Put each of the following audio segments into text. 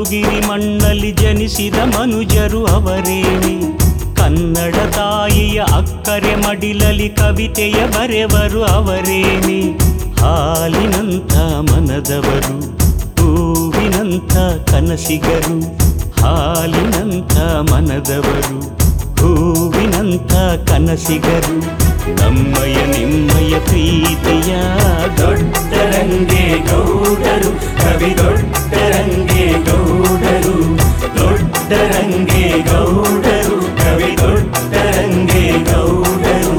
ಮಧುಗಿರಿ ಮಣ್ಣಲ್ಲಿ ಜನಿಸಿದ ಮನುಜರು ಅವರೇನೆ. ಕನ್ನಡ ತಾಯಿಯ ಅಕ್ಕರೆ ಮಡಿಲಲ್ಲಿ ಕವಿತೆಯ ಬರೆವರು ಅವರೇನೆ. ಹಾಲಿನಂಥ ಮನದವರು, ಹೂವಿನಂಥ ಕನಸಿಗರು. ಹಾಲಿನಂಥ ಮನದವರು, ಹೂವಿನಂಥ ಕನಸಿಗರು. ನಮ್ಮಯ ನಿಮ್ಮಯ ಪ್ರೀತಿಯ ದೊಡ್ಡರಂಗೆ ಗೌಡರು, ಕವಿ ದೊಡ್ಡರಂಗೆ ಗೌಡರು. ದೊಡ್ಡರಂಗೆ ಗೌಡರು, ಕವಿ ದೊಡ್ಡರಂಗೆ ಗೌಡರು.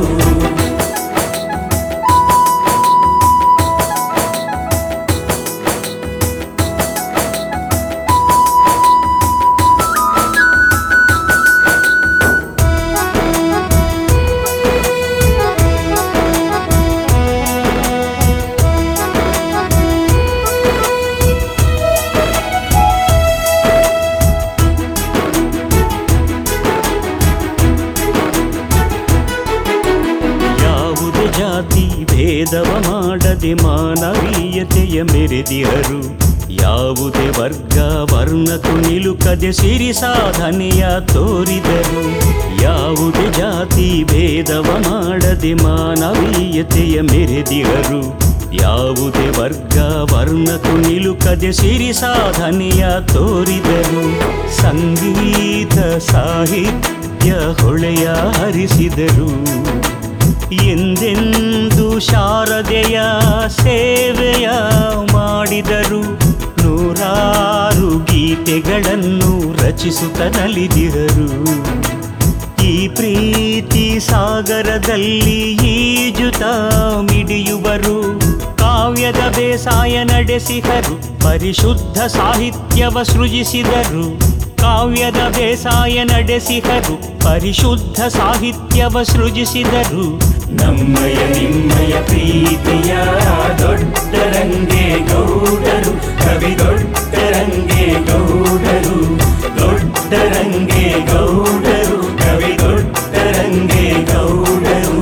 ಜಾತಿ ಭೇದವ ಮಾಡದೆ ಮಾನವೀಯತೆಯ ಮೆರೆದಿಹರು. ಯಾವುದೇ ವರ್ಗ ವರ್ಣಕ್ಕೂ ನಿಲುಕದೆ ಸಿರಿ ಸಾಧನೆಯ ತೋರಿದರು. ಯಾವುದೇ ಜಾತಿ ಭೇದವ ಮಾಡದೆ ಮಾನವೀಯತೆಯ ಮೆರೆದಿಹರು. ಯಾವುದೇ ವರ್ಗ ವರ್ಣಕ್ಕೂ ನಿಲುಕದೆ ಸಿರಿ ಸಾಧನೆಯ ತೋರಿದರು. ಸಂಗೀತ ಸಾಹಿತ್ಯ ಹೊಳೆಯ ಹರಿಸಿದರು. ಎಂದೆಂದು ಶಾರದೆಯ ಸೇವೆಯ ಮಾಡಿದರು. ನೂರಾರು ಗೀತೆಗಳನ್ನು ರಚಿಸುತ್ತ ನಲಿದಿರರು. ಈ ಪ್ರೀತಿ ಸಾಗರದಲ್ಲಿ ಈಜುತ್ತ ಮಿಡಿಯುವರು. ಕಾವ್ಯದ ಬೇಸಾಯ ನಡೆಸಿದರು, ಪರಿಶುದ್ಧ ಸಾಹಿತ್ಯವ ಸೃಜಿಸಿದರು. ಕಾವ್ಯದ ಬೇಸಾಯ ನಡೆಸಿದರು, ಪರಿಶುದ್ಧ ಸಾಹಿತ್ಯವ ಸೃಜಿಸಿದರು. ನಮ್ಮಯ ನಿಮ್ಮಯ ಪ್ರೀತಿಯ ದೊಡ್ಡರಂಗೆ ಗೌಡರು, ಕವಿ ದೊಡ್ಡರಂಗೆ ಗೌಡರು. ದೊಡ್ಡರಂಗೆ ಗೌಡರು, ಕವಿ ದೊಡ್ಡರಂಗೆ ಗೌಡರು.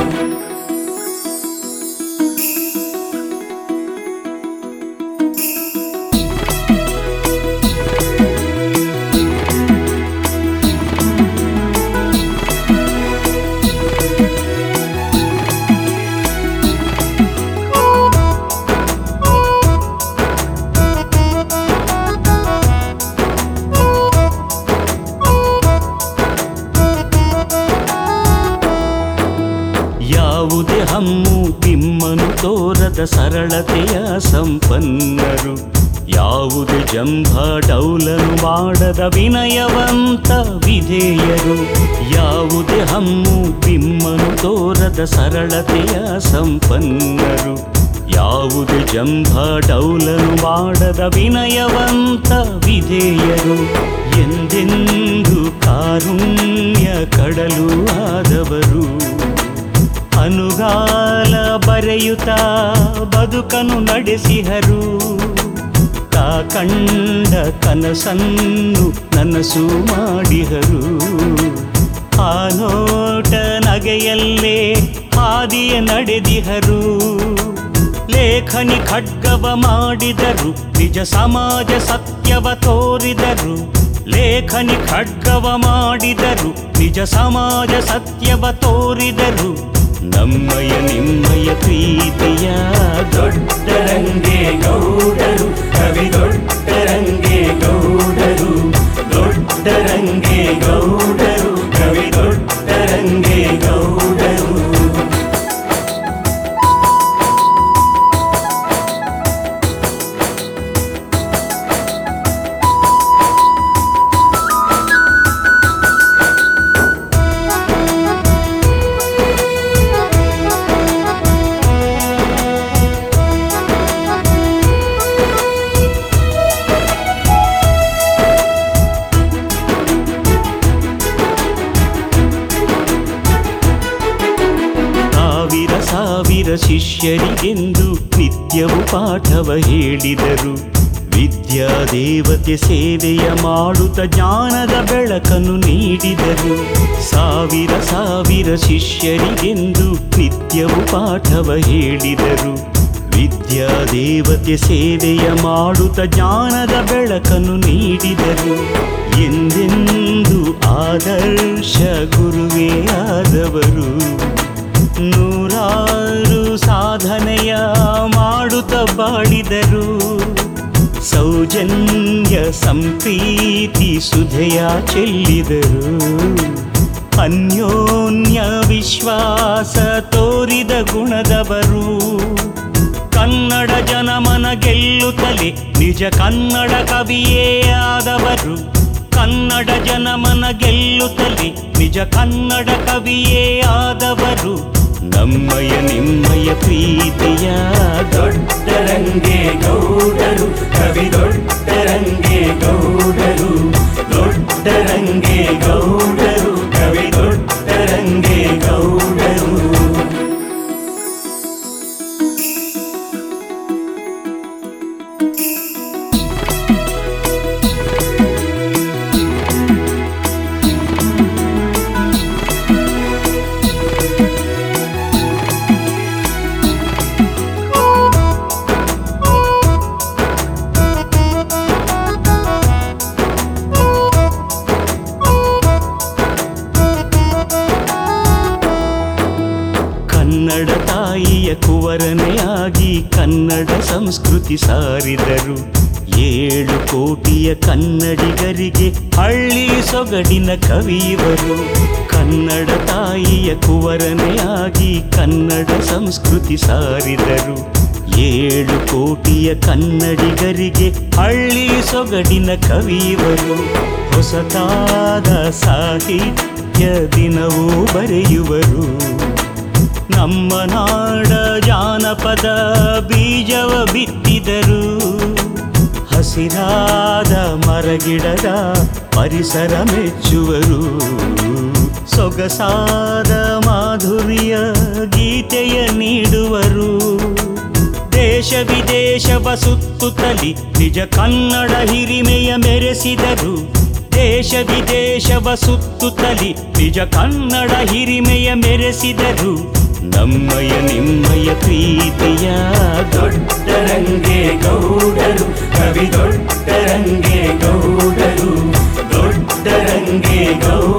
ಯಾವುದೇ ಹಮ್ಮು ತಿಮ್ಮನು ತೋರದ ಸರಳತೆಯ ಸಂಪನ್ನರು. ಯಾವುದೇ ಜಂಭ ಡೌಲನು ಮಾಡದ ವಿನಯವಂತ ವಿಧೇಯರು. ಯಾವುದೇ ಹಮ್ಮು ತಿಮ್ಮನು ತೋರದ ಸರಳತೆಯ ಸಂಪನ್ನರು. ಯಾವುದೇ ಜಂಭ ಡೌಲನು ಮಾಡದ ವಿನಯವಂತ ವಿಧೇಯರು. ಎಂದೆಂದು ಕಾರುಣ್ಯ ಕಡಲು ಆದವರು. ಅನುಗಾಲ ಬರೆಯುತ್ತ ಬದುಕನು ನಡೆಸಿಹರು. ತಾ ಕಂಡ ಕನಸನ್ನು ನನಸು ಮಾಡಿಹರು. ಆ ನೋಟ ನಗೆಯಲ್ಲೇ ಹಾದಿಯ ನಡೆದಿಹರು. ಲೇಖನಿ ಖಡ್ಗವ ಮಾಡಿದರು, ನಿಜ ಸಮಾಜ ಸತ್ಯವ ತೋರಿದರು. ಲೇಖನಿ ಖಡ್ಗವ ಮಾಡಿದರು, ನಿಜ ಸಮಾಜ ಸತ್ಯವ ತೋರಿದರು. ನಮ್ಮಯ ನಿಮ್ಮಯ ಪ್ರೀತಿಯ ದೊಡ್ಡರಂಗೆ ಗೌಡರು, ಕವಿ ದೊಡ್ಡರಂಗೆ ಗೌಡರು. ದೊಡ್ಡರಂಗೆ ಗೌಡರು, ಕವಿ ದೊಡ್ಡರಂಗೆ ಗೌಡರು. ಸಾವಿರ ಶಿಷ್ಯರಿಗೆಂದು ನಿತ್ಯವೂ ಪಾಠವ ಹೇಳಿದರು. ವಿದ್ಯಾದೇವತೆ ಸೇವೆಯ ಮಾಡುತ್ತ ಜ್ಞಾನದ ಬೆಳಕನ್ನು ನೀಡಿದರು. ಸಾವಿರ ಸಾವಿರ ಶಿಷ್ಯರಿಗೆಂದು ನಿತ್ಯವೂ ಪಾಠವ ಹೇಳಿದರು. ವಿದ್ಯಾದೇವತೆ ಸೇವೆಯ ಮಾಡುತ್ತ ಜ್ಞಾನದ ಬೆಳಕನ್ನು ನೀಡಿದರು. ಎಂದೆಂದು ಆದರ್ಶ ಗುರುವೇ ಆದವರು. ನೂರಾರು ಸಾಧನೆಯ ಮಾಡುತ್ತ ಬಾಳಿದರು. ಸೌಜನ್ಯ ಸಂಪ್ರೀತಿ ಸುಧೆಯ ಚೆಲ್ಲಿದರು. ಅನ್ಯೋನ್ಯ ವಿಶ್ವಾಸ ತೋರಿದ ಗುಣದವರು. ಕನ್ನಡ ಜನಮನ ಗೆಲ್ಲುತ್ತಲೇ ನಿಜ ಕನ್ನಡ ಕವಿಯೇ ಆದವರು. ಕನ್ನಡ ಜನಮನ ಗೆಲ್ಲುತ್ತಲೇ ನಿಜ ಕನ್ನಡ ಕವಿಯೇ ಆದವರು. ನಮ್ಮಯ ನಿಮ್ಮಯ ಪ್ರೀತಿಯ ದೊಡ್ಡರಂಗೆ ಗೌಡರು, ಕವಿ ದೊಡ್ಡರಂಗೆ ಗೌಡರು. ದೊಡ್ಡರಂಗೆ ಗೌಡರು, ಕವಿ ದೊಡ್ಡರಂಗೆ ಗೌಡರು. ಕನ್ನಡ ತಾಯಿಯ ಕುವರನೆಯಾಗಿ ಕನ್ನಡ ಸಂಸ್ಕೃತಿ ಸಾರಿದರು. 7 ಕೋಟಿಯ ಕನ್ನಡಿಗರಿಗೆ ಹಳ್ಳಿ ಸೊಗಡಿನ ಕವಿಯವರು. ಕನ್ನಡ ತಾಯಿಯ ಕುವರನೆಯಾಗಿ ಕನ್ನಡ ಸಂಸ್ಕೃತಿ ಸಾರಿದರು. 7 ಕೋಟಿಯ ಕನ್ನಡಿಗರಿಗೆ ಹಳ್ಳಿ ಸೊಗಡಿನ ಕವಿಯವರು. ಹೊಸತಾದ ಸಾಹಿತ್ಯ ದಿನವೂ ಬರೆಯುವರು. ನಮ್ಮ ನಾಡ ಜಾನಪದ ಬೀಜವ ಬಿತ್ತಿದರು. ಹಸಿರಾದ ಮರಗಿಡದ ಪರಿಸರ ಮೆಚ್ಚುವರು. ಸೊಗಸಾದ ಮಾಧುರ್ಯ ಗೀತೆಯ ನೀಡುವರು. ದೇಶ ವಿದೇಶವ ಸುತ್ತುತ್ತಲಿ ನಿಜ ಕನ್ನಡ ಹಿರಿಮೆಯ ಮೆರೆಸಿದರು. ದೇಶ ವಿದೇಶವ ಸುತ್ತುತ್ತಲಿ ನಿಜ ಕನ್ನಡ ಹಿರಿಮೆಯ ಮೆರೆಸಿದರು. ನಮ್ಮಯ ನಿಮ್ಮಯ ಪ್ರೀತಿಯ ದೊಡ್ಡರಂಗೆ ಗೌಡರು, ಕವಿ ದೊಡ್ಡರಂಗೆ ಗೌಡರು. ದೊಡ್ಡರಂಗೆ ಗೌಡರು.